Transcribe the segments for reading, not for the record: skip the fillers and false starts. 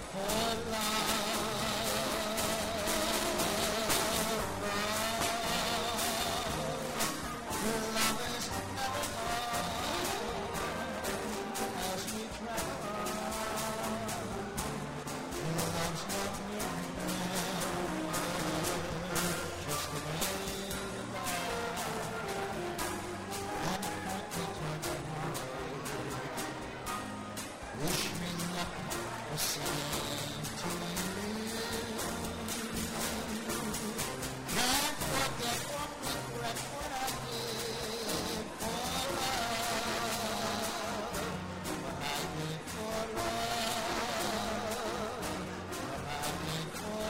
for love. Love is never gone as we travel on. Love's not near just the way the bar and quickly turn away. Wish me luck the same to you. Can't forget or regret what I did for love. What I did for love. What I did for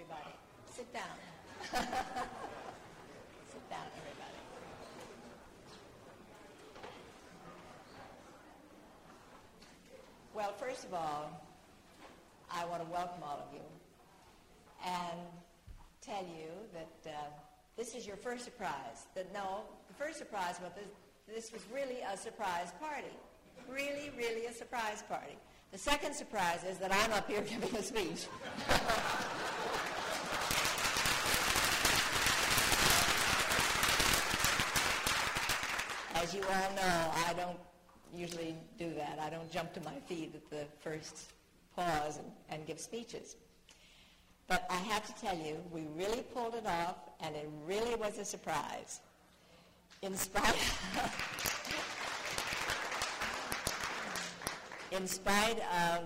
everybody. Sit down. Sit down, everybody. Well, first of all, I want to welcome all of you and tell you that this is your first surprise. The first surprise was this was really a surprise party. Really, really a surprise party. The second surprise is that I'm up here giving a speech. As you all know, I don't usually do that. I don't jump to my feet at the first pause and give speeches. But I have to tell you, we really pulled it off, and it really was a surprise. In spite of,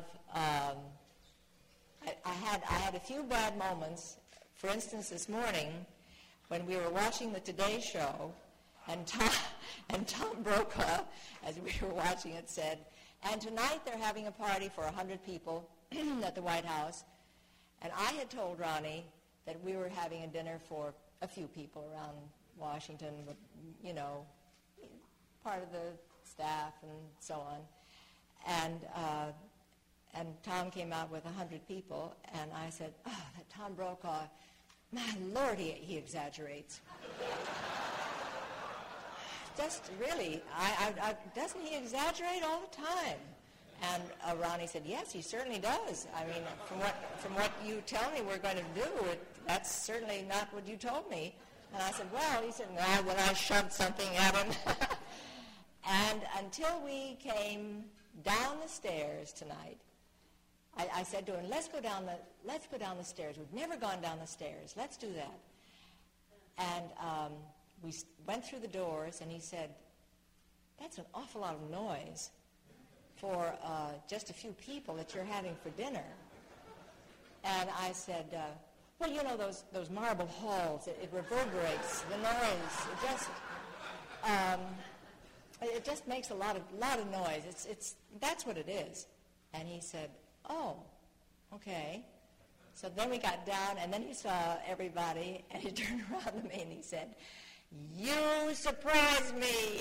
I had a few bad moments. For instance, this morning, when we were watching the Today Show, and Tom Brokaw, as we were watching it, said, and tonight they're having a party for 100 people at the White House. And I had told Ronnie that we were having a dinner for a few people around Washington, you know, part of the staff and so on. And Tom came out with 100 people, and I said, oh, that Tom Brokaw, my Lord, he exaggerates. Just really, doesn't he exaggerate all the time? And Ronnie said, yes, he certainly does. I mean, from what you tell me we're going to do, that's certainly not what you told me. And I said, well, he said, well, I shoved something at him. And until we came down the stairs tonight, I said to him, let's go down the stairs. We've never gone down the stairs. Let's do that. And we went through the doors, and he said, that's an awful lot of noise for just a few people that you're having for dinner. And I said, well, you know, those marble halls, it reverberates, the noise. It just makes a lot of noise. That's what it is. And he said, oh, okay. So then we got down, and then he saw everybody, and he turned around to me, and he said, you surprised me.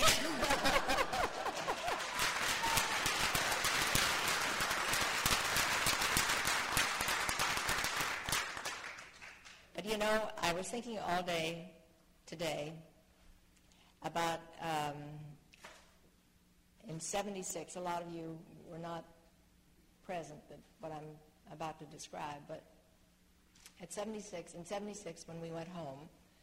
But you know, I was thinking all day today about, in 76, a lot of you were not present at what I'm about to describe, but in 76, when we went home,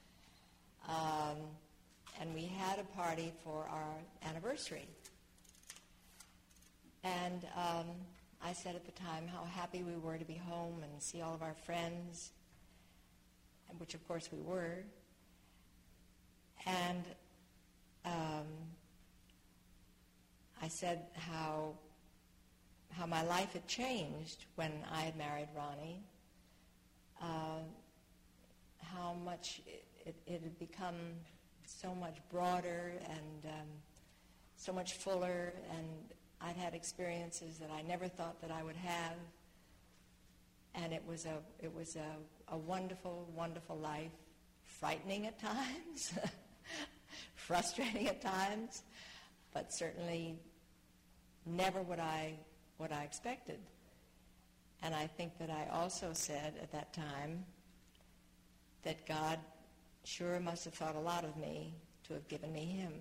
and we had a party for our anniversary. And I said at the time how happy we were to be home and see all of our friends, which of course we were. And I said how my life had changed when I had married Ronnie, how much it had become so much broader and so much fuller, and I'd had experiences that I never thought that I would have, and it was a wonderful, wonderful life, frightening at times, frustrating at times, but certainly never what I expected. And I think that I also said at that time that God sure must have thought a lot of me to have given me him.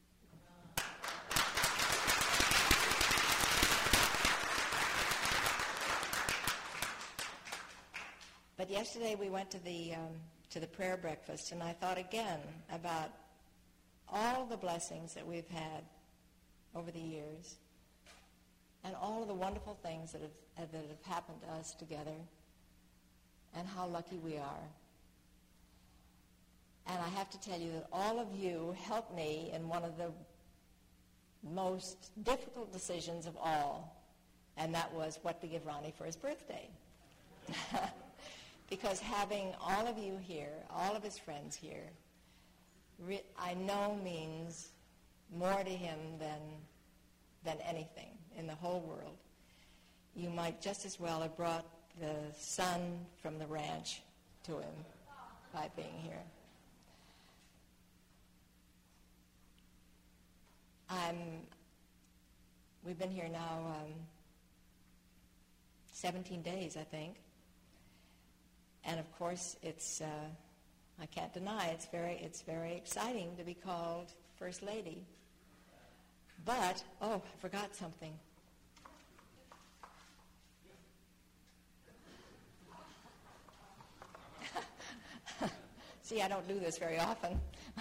But yesterday we went to the prayer breakfast, and I thought again about all the blessings that we've had over the years, and all of the wonderful things that have happened to us together, and how lucky we are. And I have to tell you that all of you helped me in one of the most difficult decisions of all, and that was what to give Ronnie for his birthday. Because having all of you here, all of his friends here, I know means more to him than anything in the whole world. You might just as well have brought the son from the ranch to him by being here. We've been here now 17 days, I think. And of course, it's I can't deny it's very exciting to be called First Lady. But I forgot something. See, I don't do this very often.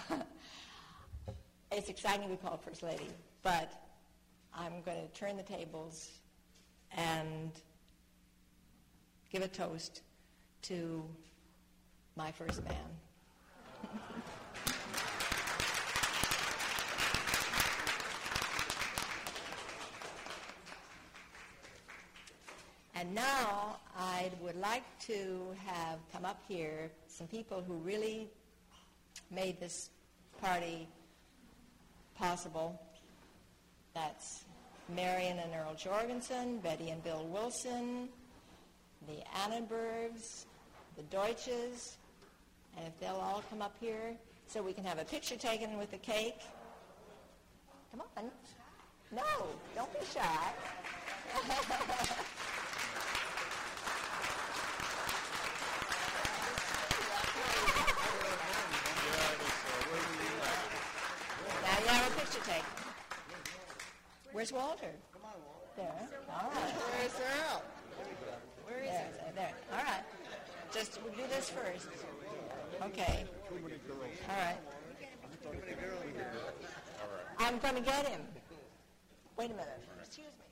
It's exciting to be called First Lady, but I'm going to turn the tables and give a toast to my first man. And now I would like to have come up here some people who really made this party possible. That's Marion and Earl Jorgensen, Betty and Bill Wilson, the Annenbergs, the Deutsches, and if they'll all come up here so we can have a picture taken with the cake. Come on. No, don't be shy. Now you have a picture taken. Where's Walter? Come on, Walter. There. All right. Where's Earl? Where is There, there. All right. Just we'll do this first. Okay. All right. I'm going to get him. Wait a minute. Excuse me.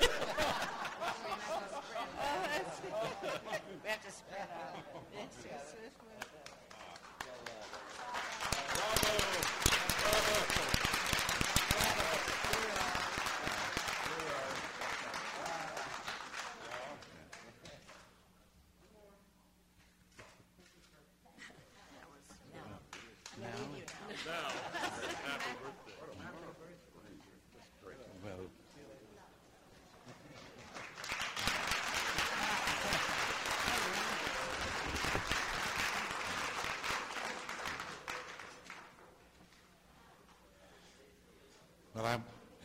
We have to spread out. Well,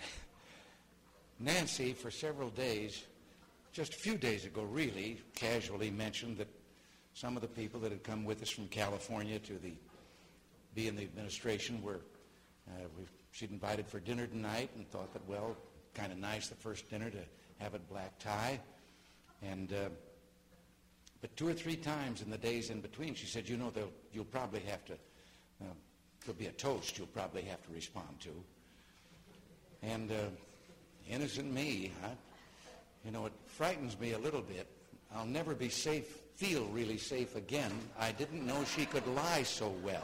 Nancy, for several days, just a few days ago really, casually mentioned that some of the people that had come with us from California to be in the administration were, she'd invited for dinner tonight and thought that, well, kind of nice the first dinner to have a black tie. And but 2 or 3 times in the days in between, she said, you'll probably have to, there'll be a toast you'll probably have to respond to. And innocent me, it frightens me a little bit. I'll never be feel really safe again. I didn't know she could lie so well.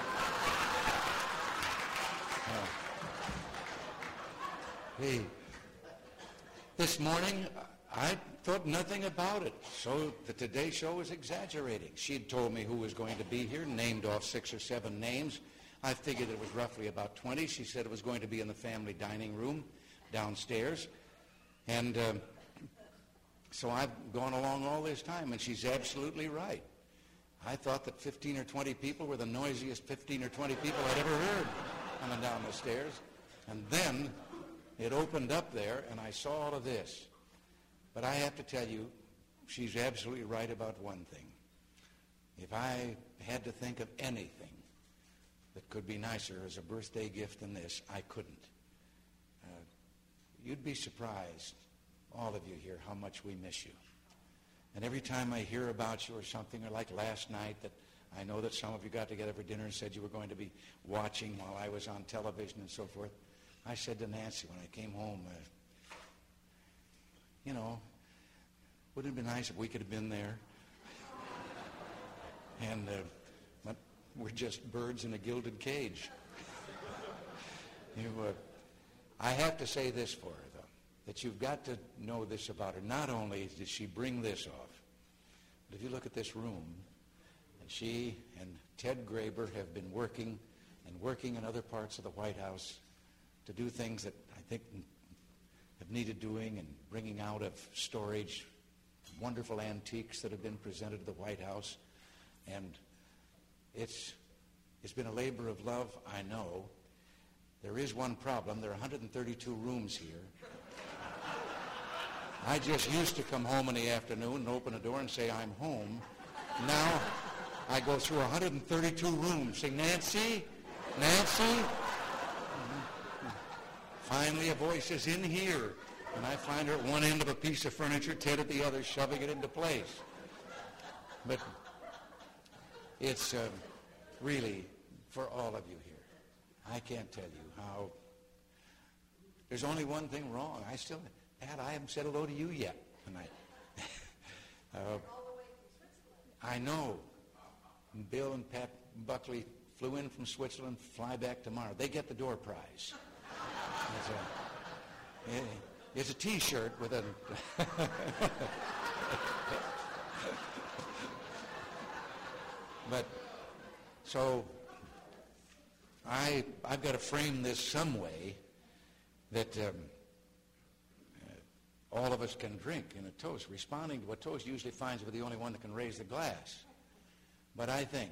Hey, this morning, I thought nothing about it. So the Today Show was exaggerating. She'd told me who was going to be here, named off 6 or 7 names. I figured it was roughly about 20. She said it was going to be in the family dining room downstairs. And so I've gone along all this time, and she's absolutely right. I thought that 15 or 20 people were the noisiest 15 or 20 people I'd ever heard coming down the stairs. And then it opened up there, and I saw all of this. But I have to tell you, she's absolutely right about one thing. If I had to think of anything that could be nicer as a birthday gift than this, I couldn't. You'd be surprised, all of you here, how much we miss you. And every time I hear about you or something, or like last night, that I know that some of you got together for dinner and said you were going to be watching while I was on television and so forth, I said to Nancy when I came home, wouldn't it be nice if we could have been there? And but we're just birds in a gilded cage. I have to say this for her, though, that you've got to know this about her. Not only did she bring this off, but if you look at this room, and she and Ted Graber have been working in other parts of the White House to do things that I think have needed doing, and bringing out of storage wonderful antiques that have been presented to the White House. And it's been a labor of love, I know. There is one problem. There are 132 rooms here. I just used to come home in the afternoon and open the door and say, I'm home. Now I go through 132 rooms. Say, Nancy? Nancy? Finally, a voice is in here. And I find her at one end of a piece of furniture, Ted at the other, shoving it into place. But it's really for all of you here. I can't tell you how. There's only one thing wrong. Pat, I haven't said hello to you yet tonight. I know. Bill and Pat Buckley flew in from Switzerland, fly back tomorrow. They get the door prize. It's a T-shirt with a... But, so, I've got to frame this some way that all of us can drink in a toast, responding to a toast usually finds we're the only one that can raise the glass. But I think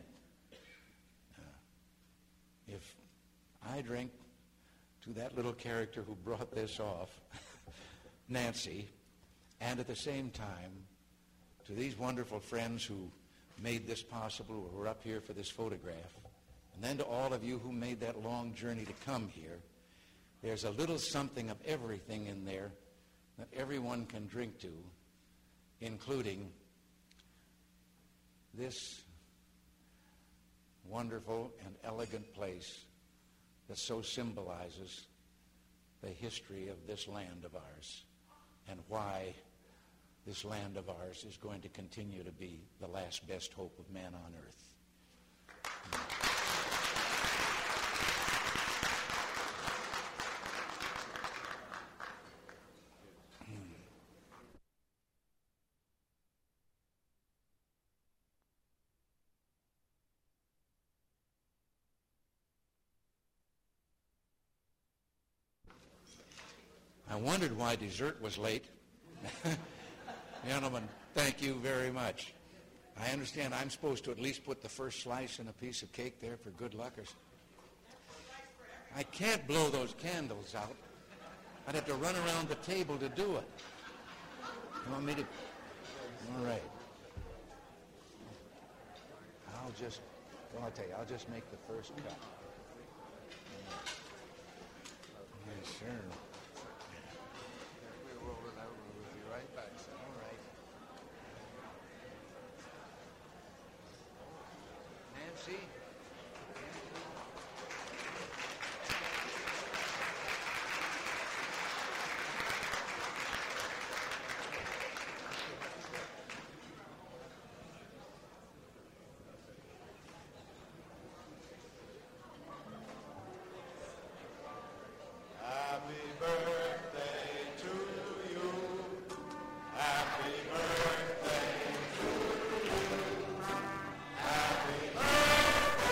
if I drink to that little character who brought this off, Nancy, and at the same time to these wonderful friends who made this possible, who were up here for this photograph, and then to all of you who made that long journey to come here, there's a little something of everything in there that everyone can drink to, including this wonderful and elegant place that so symbolizes the history of this land of ours and why this land of ours is going to continue to be the last best hope of man on earth. I wondered why dessert was late. Gentlemen, thank you very much. I understand I'm supposed to at least put the first slice in a piece of cake there for good luck. I can't blow those candles out. I'd have to run around the table to do it. You want me to? All right. I'll tell you, I'll just make the first cut. Yes, sir. Nancy? Happy birthday to you. Happy birthday to you. Happy birthday.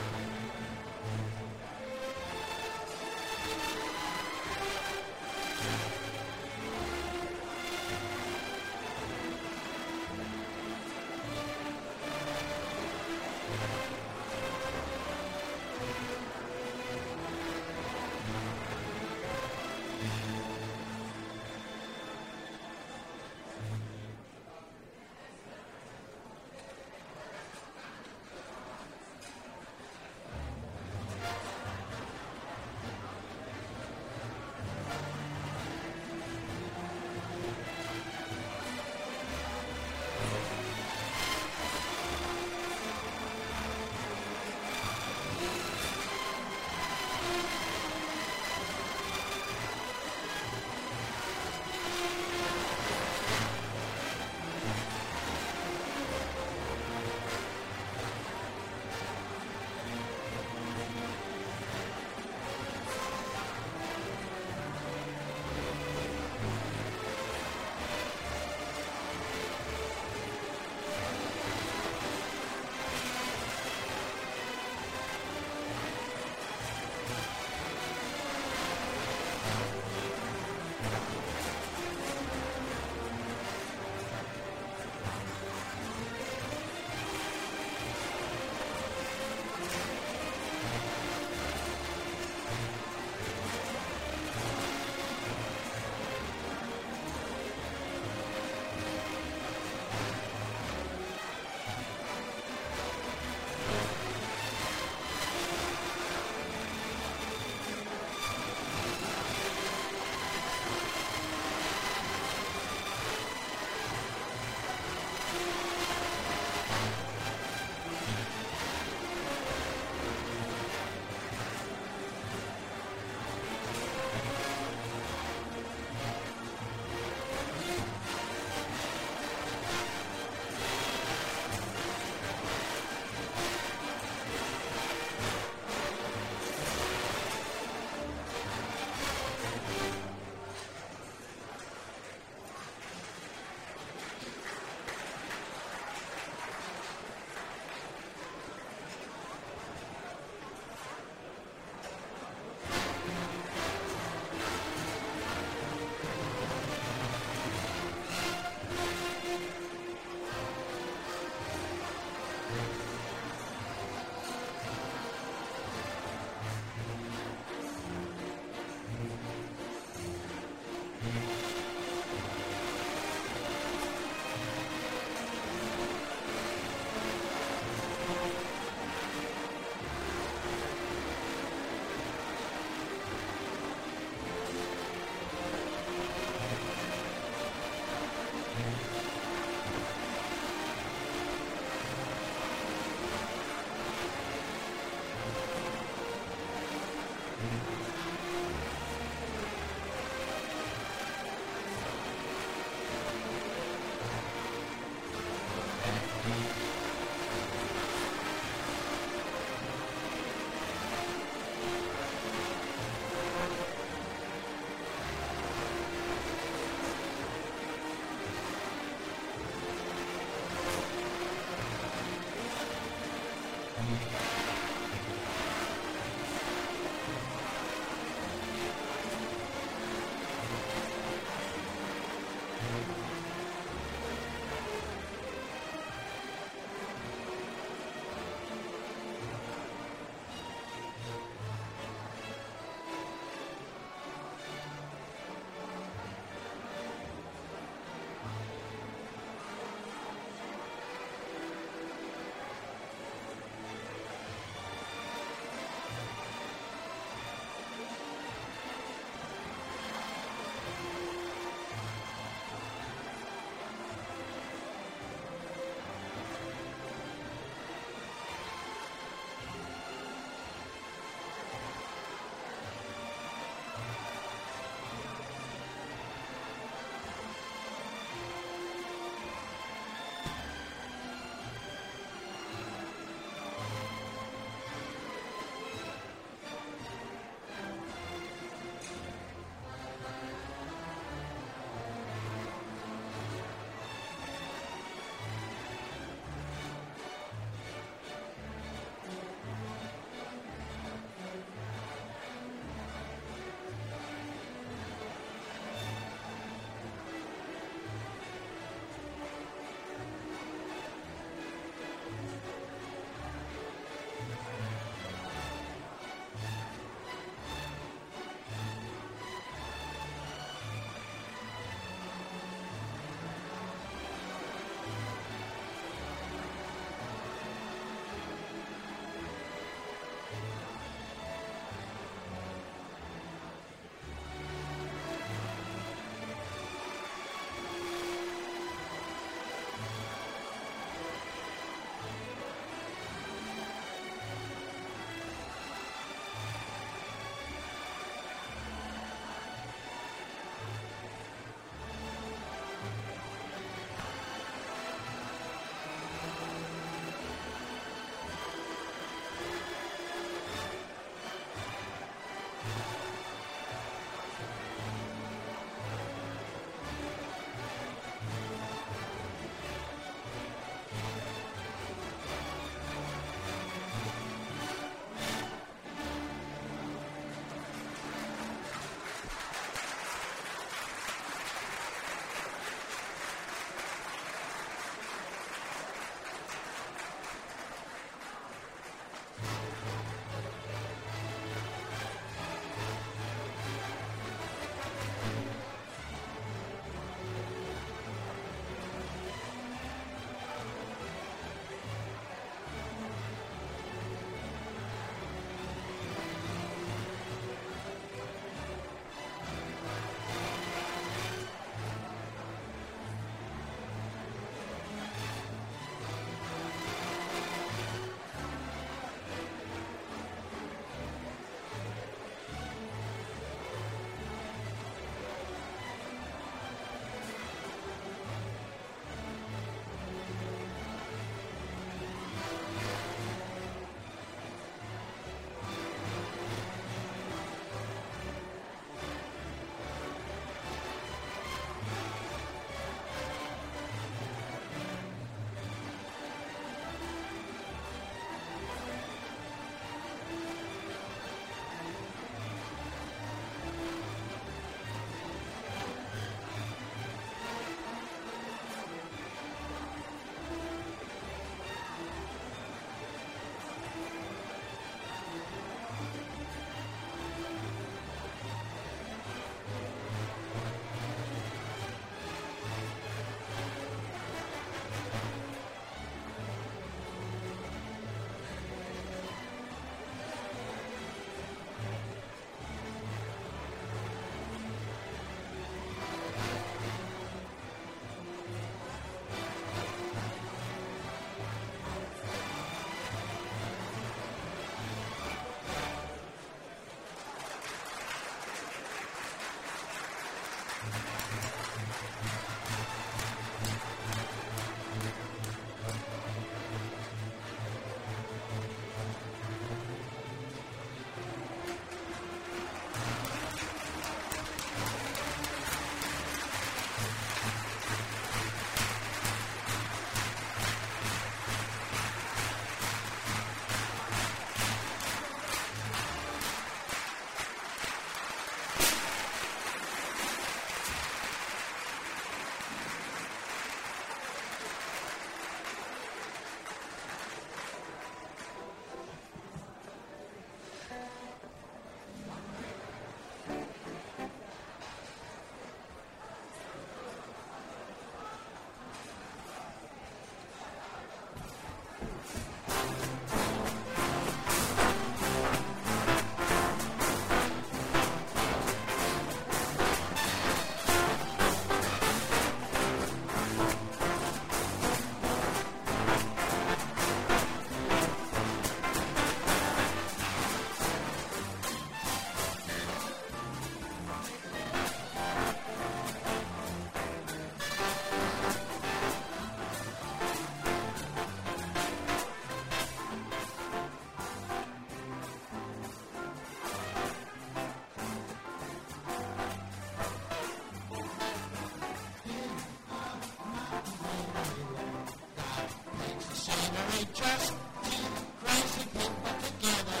they just two crazy people together.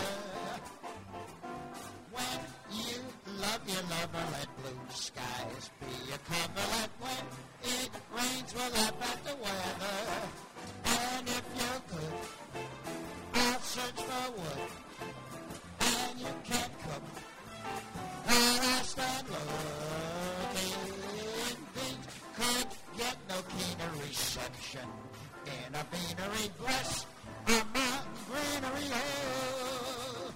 When you love your lover, let blue skies be your cover. Let when it rains, we'll laugh at the weather. And if you're good, I'll search for wood. And you can't cook, while I stand looking. Things could get no keener reception in a beanery dress, a mountain greenery. Oh.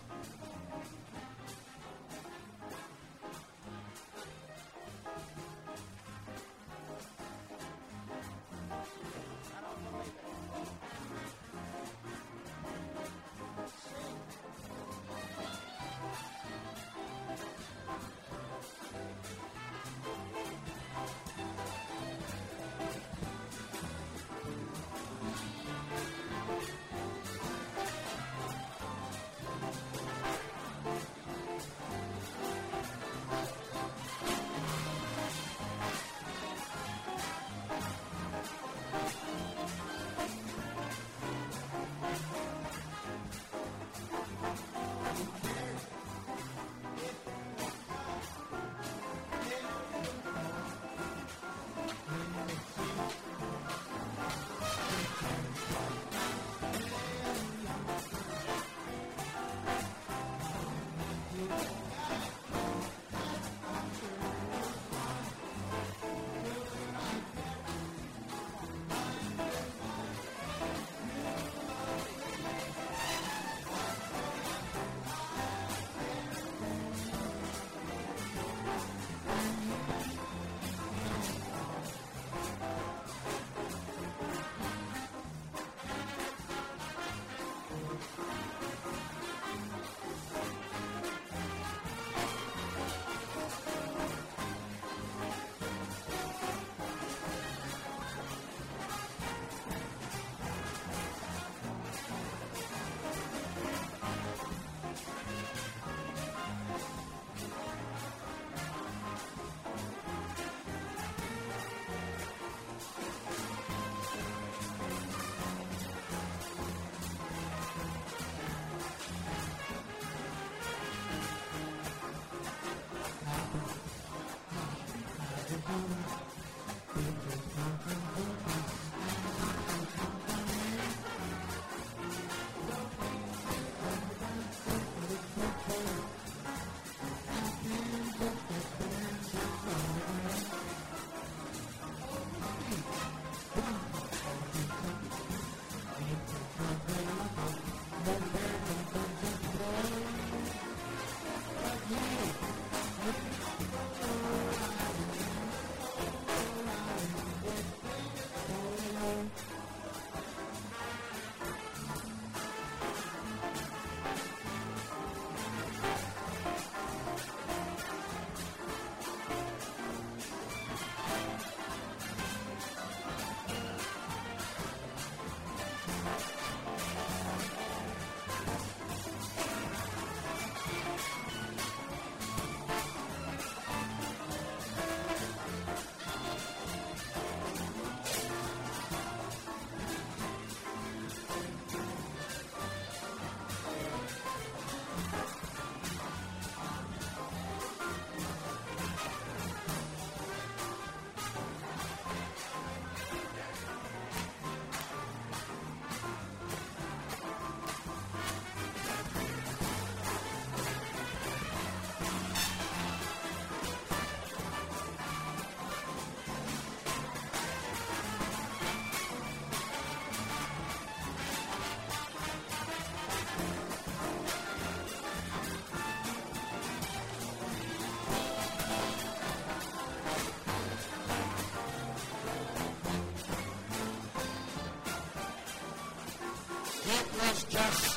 It was just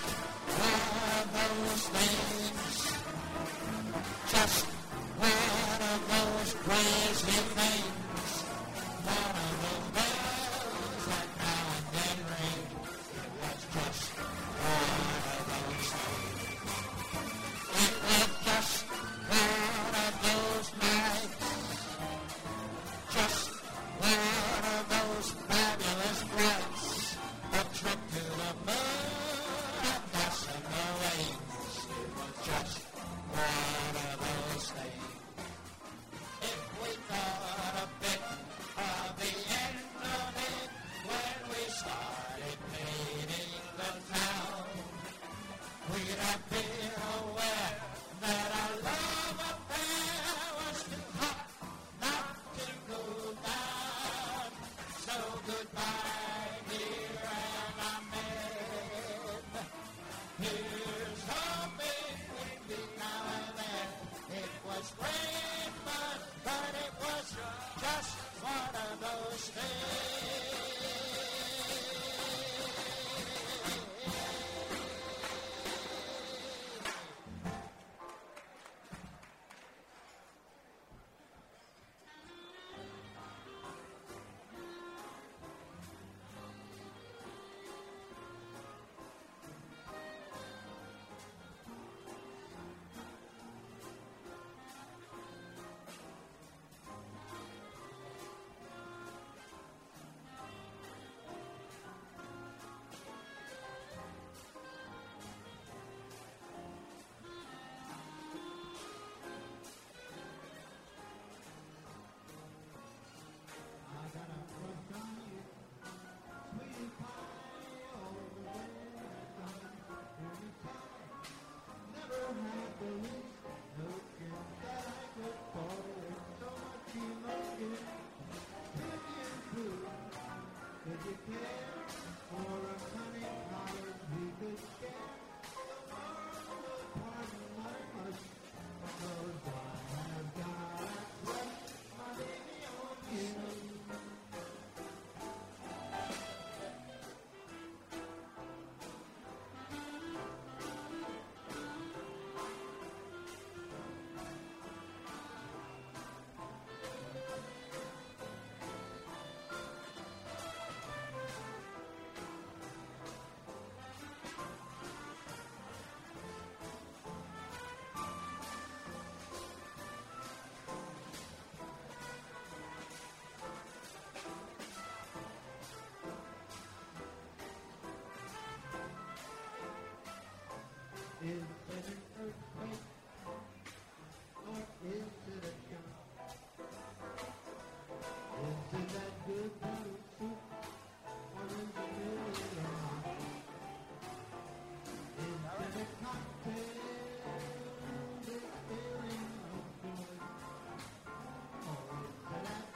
one of those things, just one of those crazy things, one of those bells that now and then ring. It was just one of those things. It was just one of those nights, just one of those fabulous flights, a trip to the Is it an earthquake? Or is it a shock? Is it that good noodle soup? Or is it really a rock? Is it a cocktail that's feeling no good? Or is it that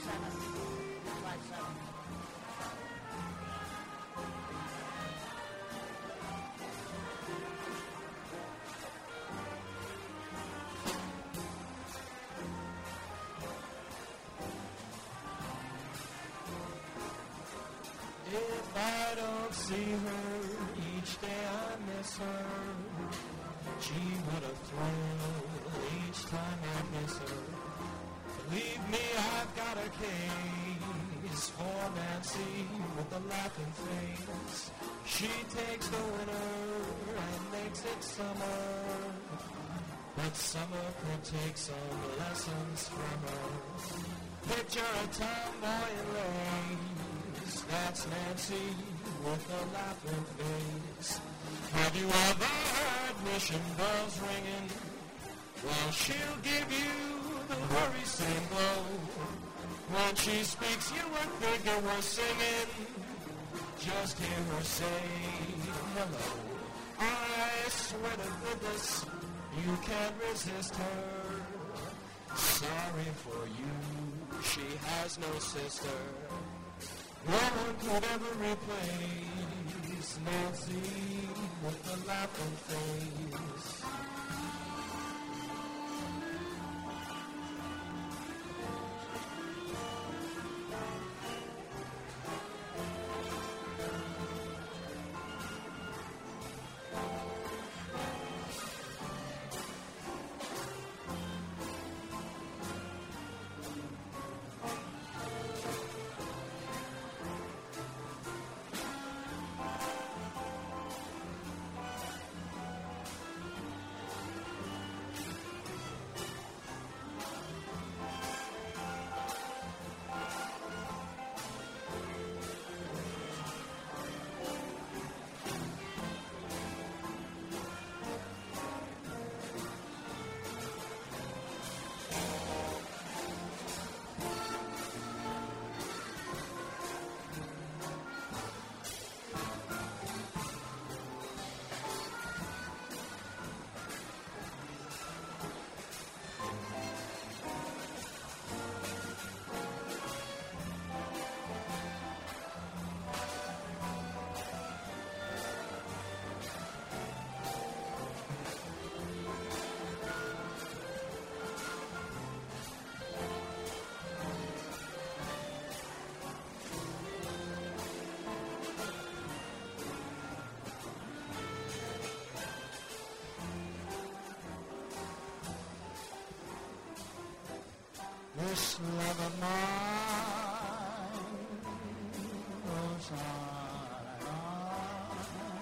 July 7th. If I don't see her each day, I miss her. Gee, what a thrill each time I miss her. Believe me, I've got a case for Nancy with a laughing face. She takes the winter and makes it summer, but summer could take some lessons from her. Picture a tomboy in lace, that's Nancy with a laughing face. Have you ever heard mission bells ringing? Well, she'll give you the worrisome glow. When she speaks, you would think it was singing. Just hear her say hello. I swear to goodness, you can't resist her. Sorry for you, she has no sister. No one could ever replace Nancy with the laughing face. This love of mine goes on and on.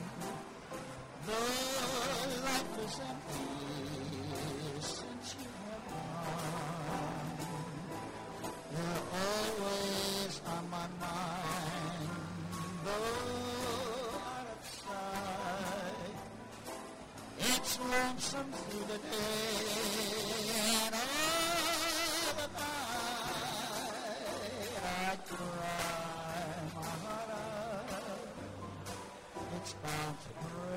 Though life is empty since you have gone, you're always on my mind. Though out of sight, it's lonesome through the day and all the night. I cry my heart out. It's bound to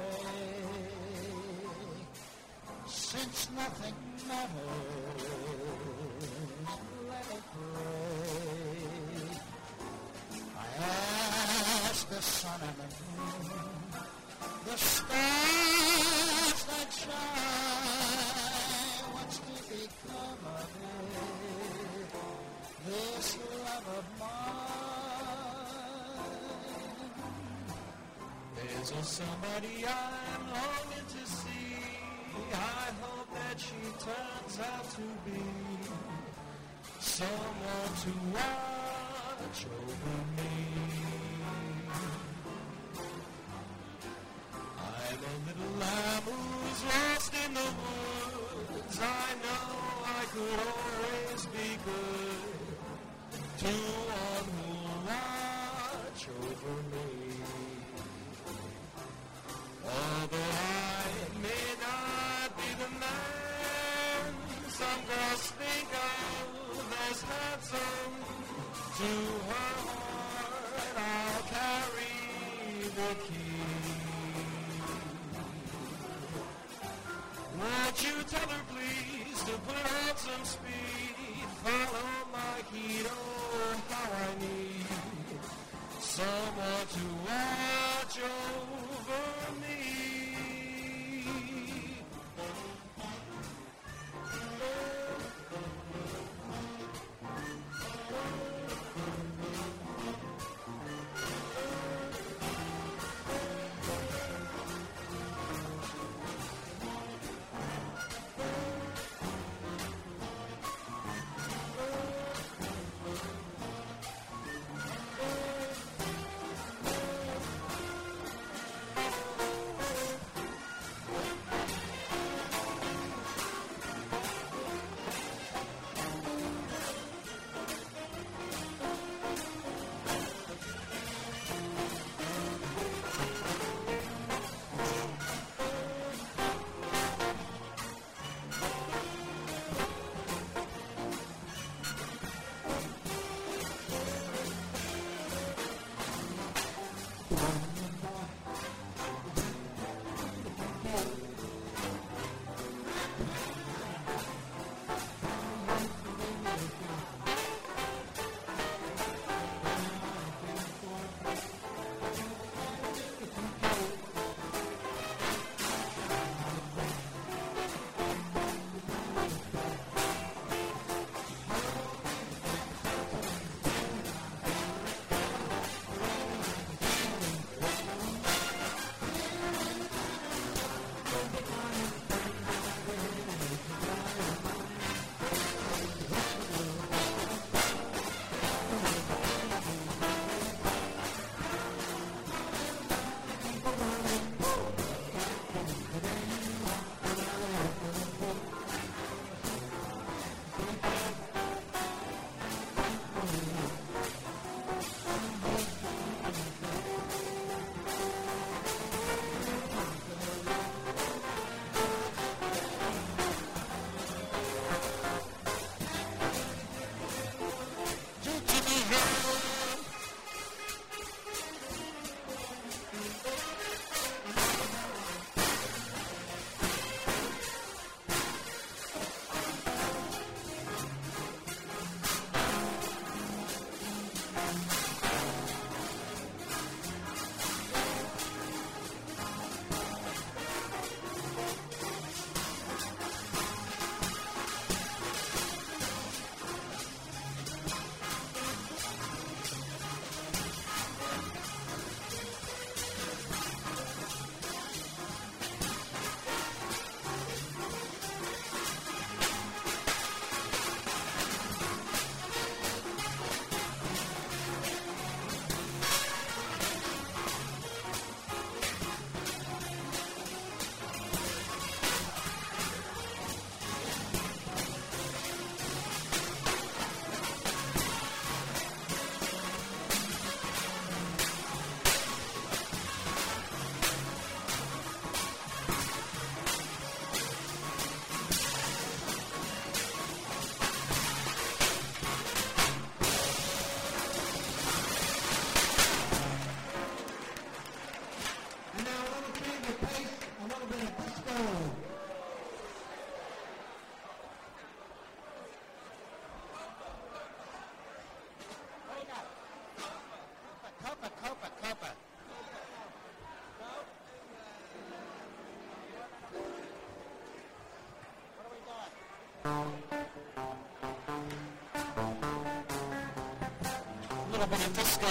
break since nothing matters. Let it break. I ask the sun and the moon, the stars that shine, what's to become of it, this love of mine? There's a somebody I'm longing to see. I hope that she turns out to be someone to watch over me. I'm a little lamb who's lost in the woods. I know I could always be good to one who'll watch over me. Although I may not be the man some girls think of as handsome, to her heart I'll carry the key. Won't you tell her please to put on some speed, follow my Aikido, how I need someone to watch over me. little bit of disco.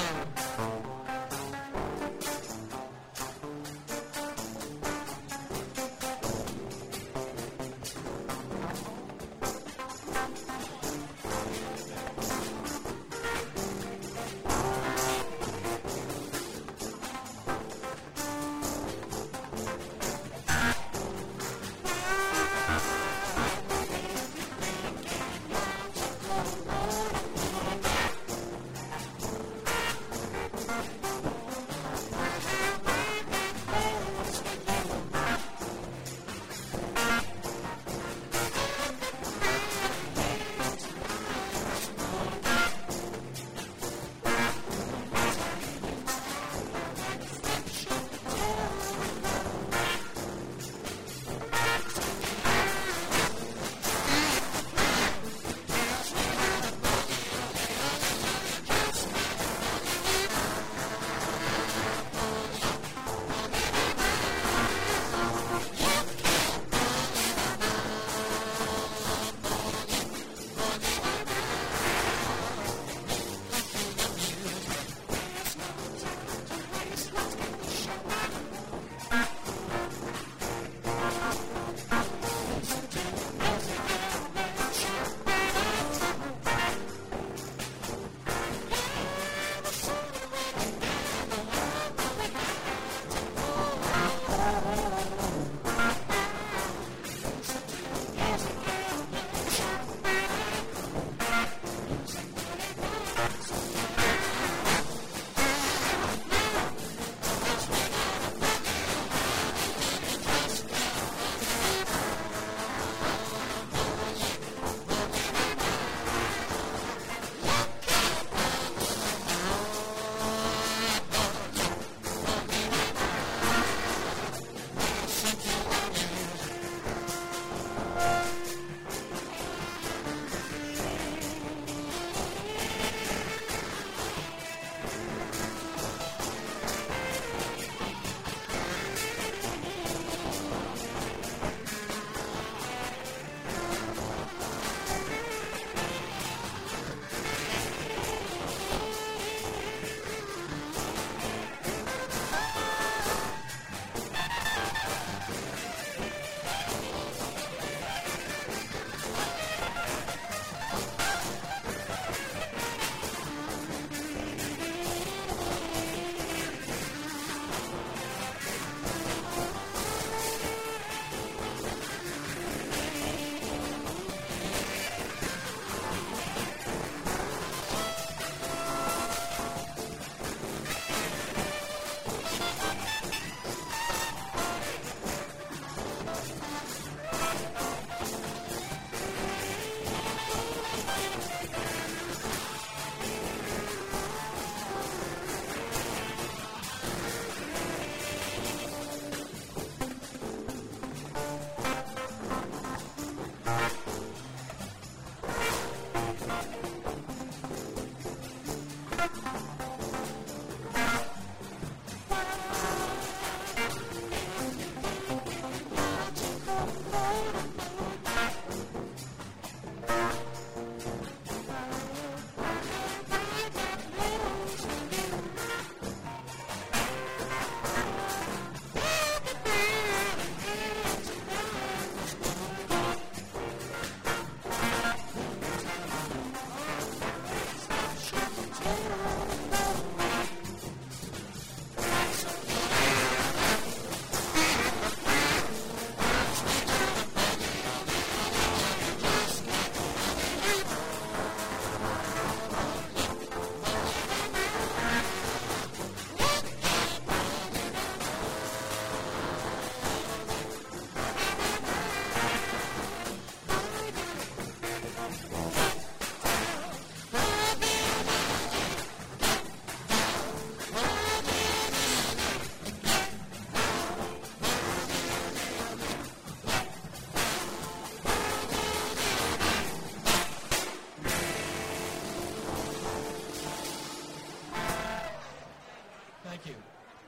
Thank you.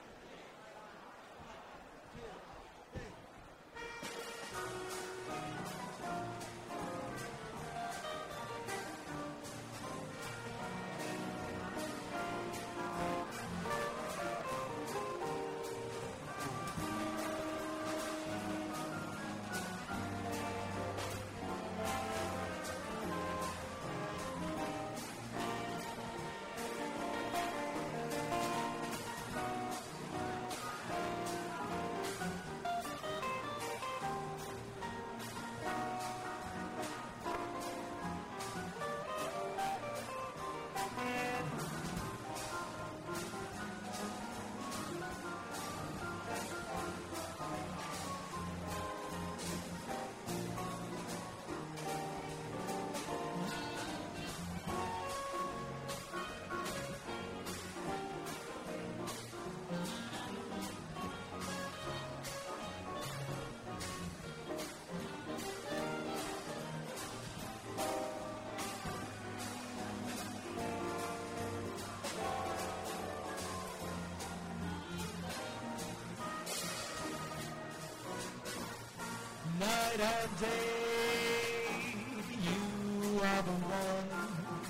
Night and day, you are the one.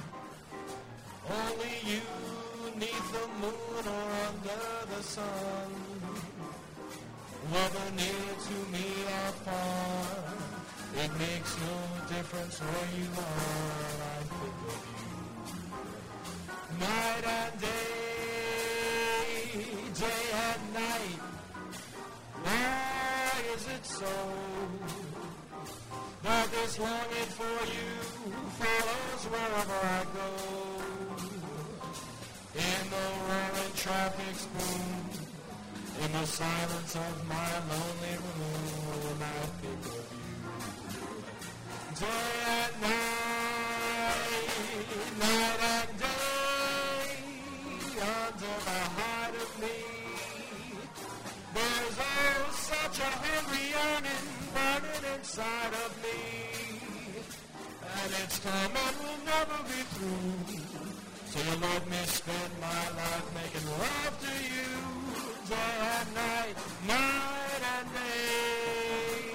Only you, neath the moon or under the sun. Whether near to me or far, it makes no difference where you are. I think of you. Night and day and night. Why is it so that this longing for you follows wherever I go? In the roaring traffic's boom, in the silence of my lonely room, I think of you. Day and night, night and day, under the height of me. There's such a hungry yearning burning inside of me. And it's come and will never be through. So you let me spend my life making love to you. Day and night, night and day.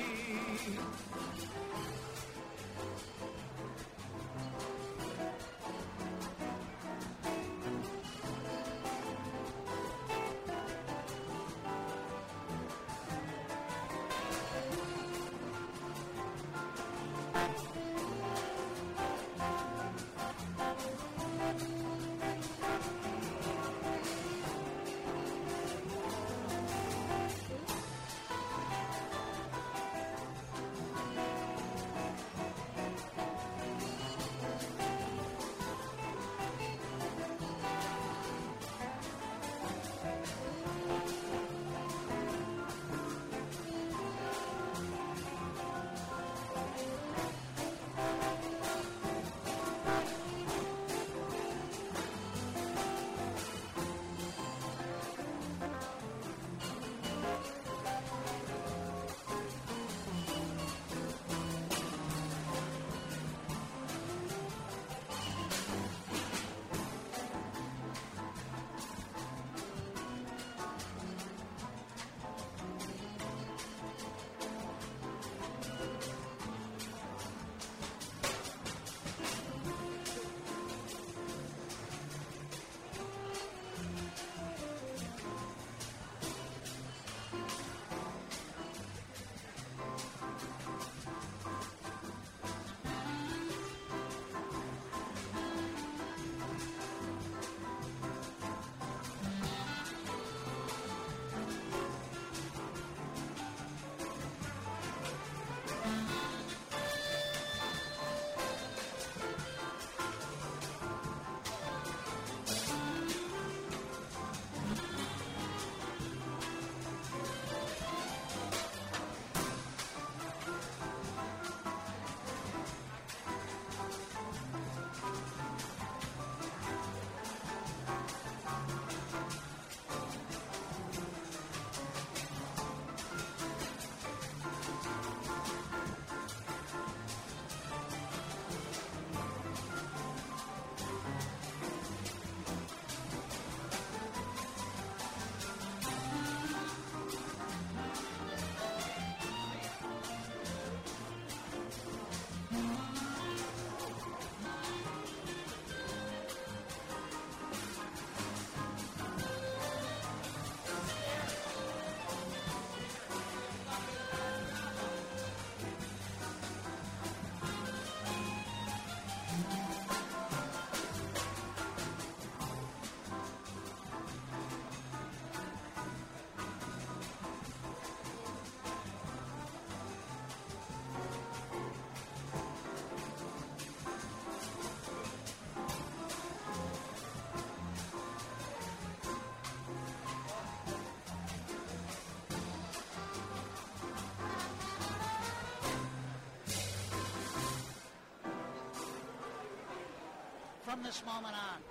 from this moment on.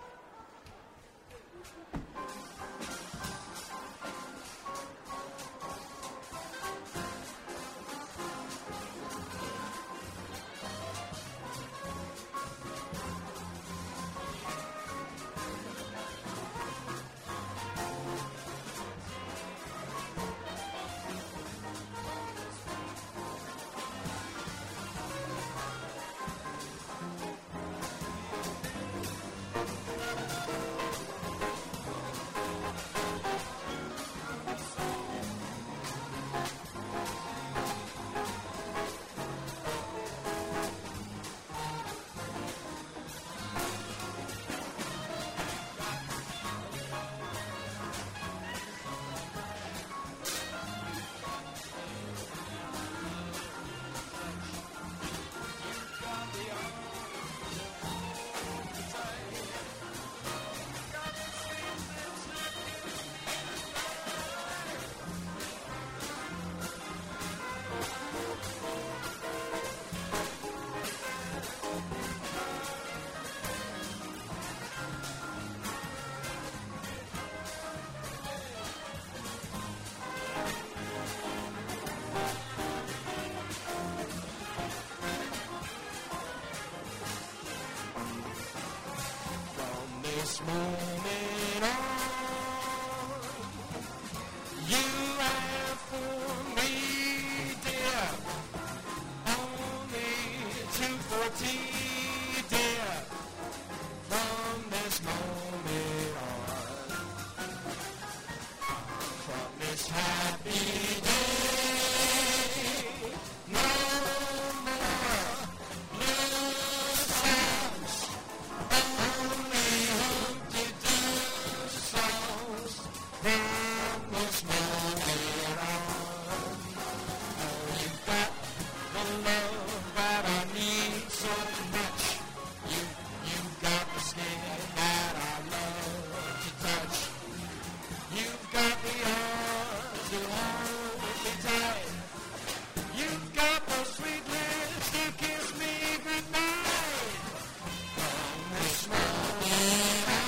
This moment on, you have for me, dear, only 2:14, dear, from this moment on, from this happy day, no more blue skies, only from this moment on. Oh, you've got the love that I need so much. You've got the skin that I love to touch. You've got the arms to hold me tight. You've got the sweet lips to kiss me goodnight. From this moment on.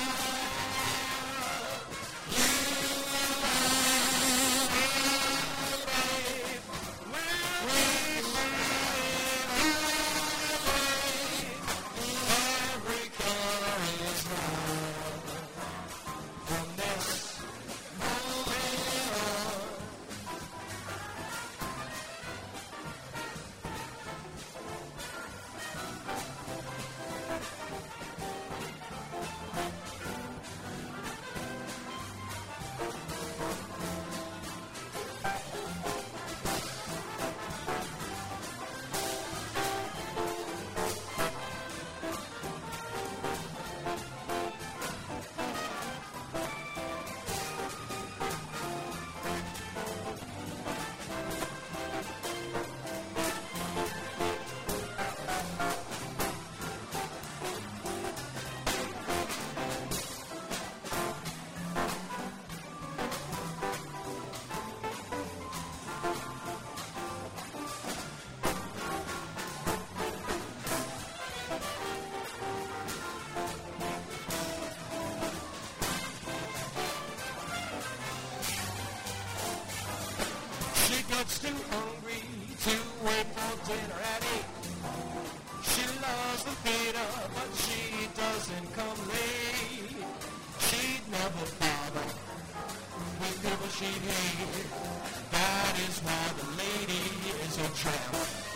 Gets too hungry to wait for dinner at 8. She loves the theater, but she doesn't come late. She'd never bother with people she'd hate. That is why the lady is a tramp.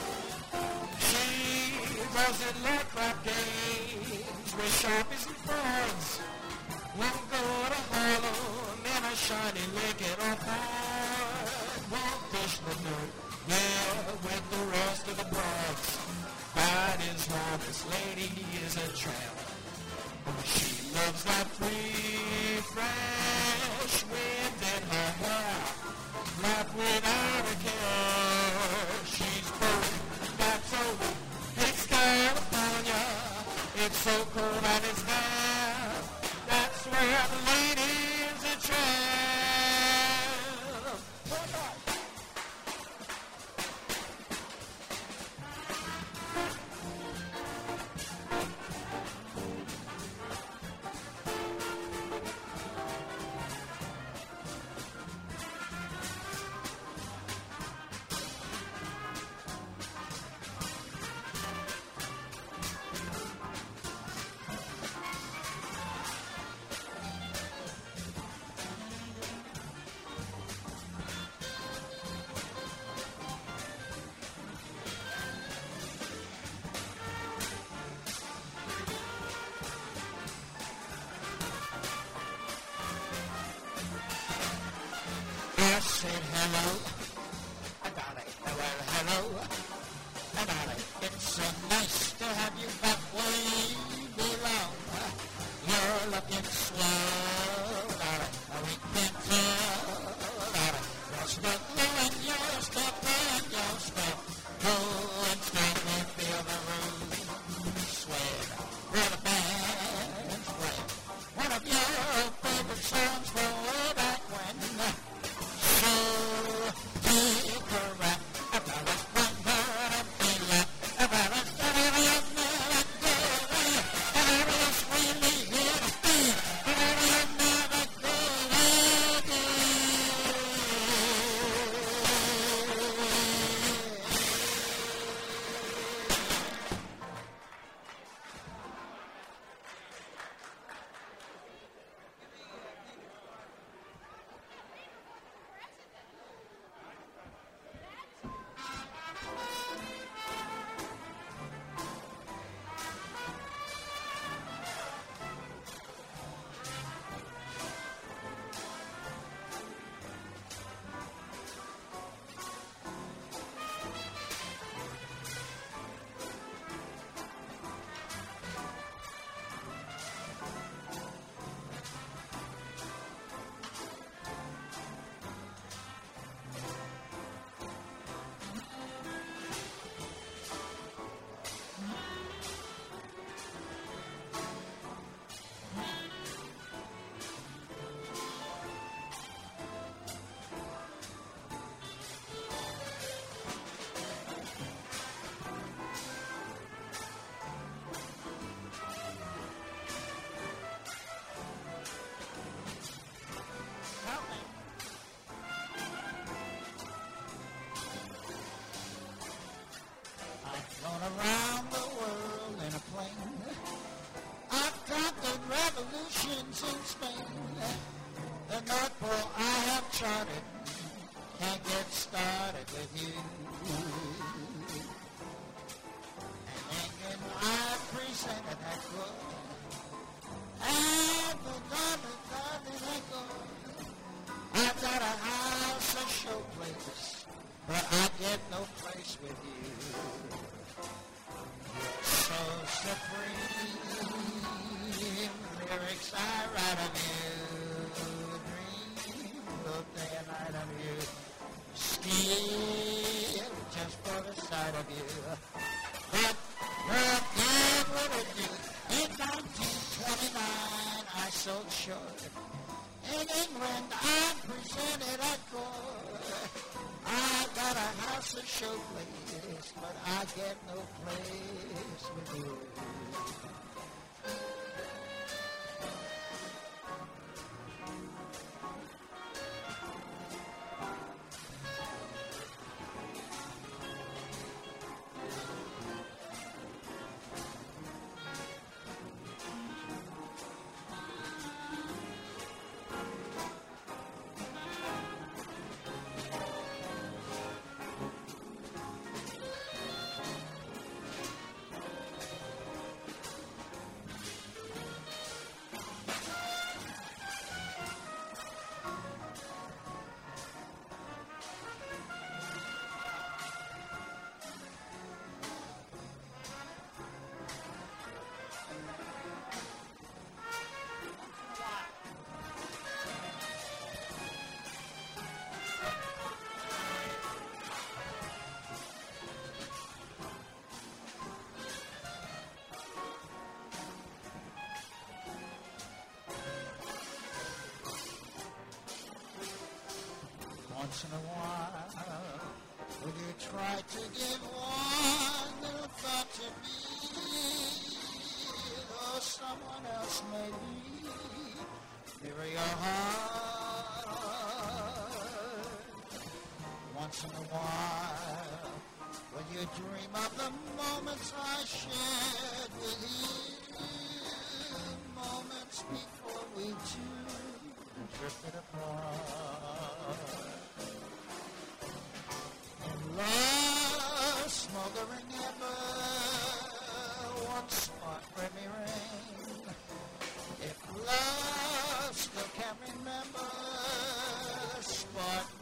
She doesn't like crap games with sharpies and frauds. Won't go to Harlem in a shiny Lincoln or Ford. Won't fish the dirt, yeah, with the rest of the broads. That is why this lady is a tramp. She loves that free, fresh wind in her hair. Laugh without a care. She's broke, that's over. It's California. It's so cold and it's there. That's where the lady is a tramp. I said hello, darling, well, hello, darling. It's so nice to have you back where you belong. You're looking swell, darling, we can tell, darling. Your step and your step and your step. Go and stand and feel the room sway. What a band's playing. One of your favorite songs from way back when. So take a rap about us, wonder and feel it. About us, that area, never go away. That area's really here to stay. That area never go away. I've flown around the world in a plane. I've conquered revolutions in Spain. The North Pole I have charted. Can't get started with you. And England I presented that good. And the garden echo. I've got a house of show places, but I get no place with you. So supreme, lyrics I write of you. Dream both day and night of you. Steal just for the sight of you. But girl, get rid of you. In 1929, I sold short. In England, I presented at court. I got a house of show places, but I get no place with you. Once in a while, will you try to give one little thought to me, or someone else maybe, near your heart? Once in a while, will you dream of the moments I shared with you, moments before we two drifted apart? Love, smoldering ever, one spark let me rain. If love still can remember the spark